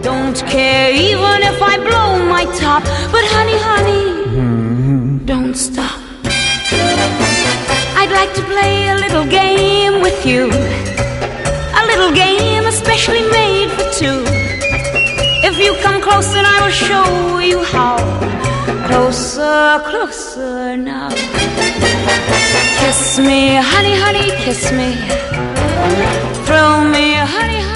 don't care even if I blow my top. But honey, honey, don't stop. I'd like to play a little game with you, a little game especially made for two. If you come close, then I will show you how. Closer, closer now. Kiss me, honey, honey, kiss me. Thrill me, honey, honey.